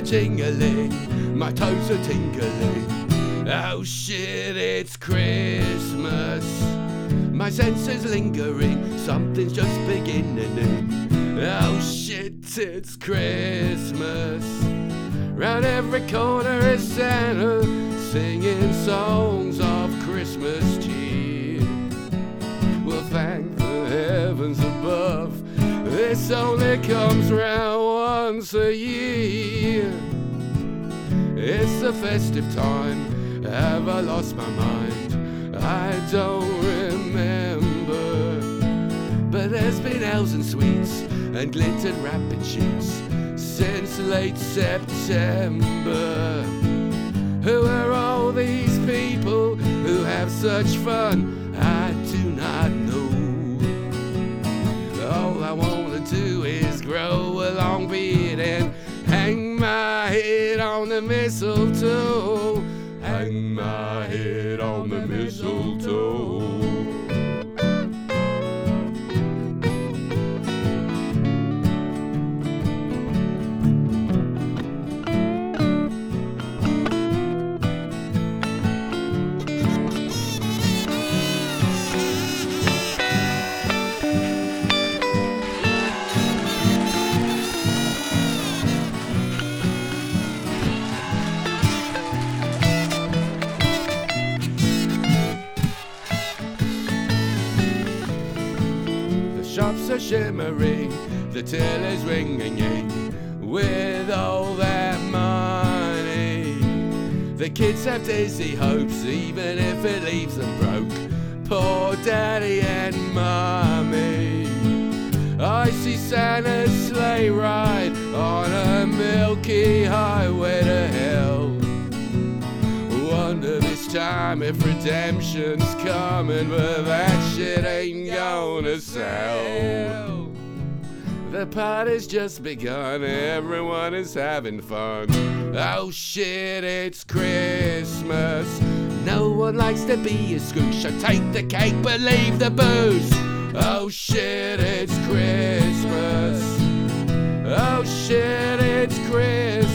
jingling, my toes are tingling. Oh shit, it's Christmas. My senses lingering, something's just beginning. Oh shit, it's Christmas. Round every corner is Santa, singing songs of Christmas cheer. Well, thank the heavens above, this only comes round once a year. It's the festive time, have I lost my mind? I don't remember. But there's been elves and sweets and glittered wrapping sheets since late September. Who are all these people who have such fun? I do not know. All I wanna do is grow a long beard and hang my head on the mistletoe. Hang my head on the mistletoe. Shops are shimmering, the till is ringing with all that money. The kids have dizzy hopes, even if it leaves them broke. Poor daddy and mummy. I see Santa's sleigh ride on a milky highway to hell. Wonder this time if redemption's coming, but that shit ain't gonna sell. The party's just begun, everyone is having fun. Oh shit, it's Christmas. No one likes to be a Scrooge, so take the cake but leave the booze. Oh shit, it's Christmas. Oh shit, it's Christmas.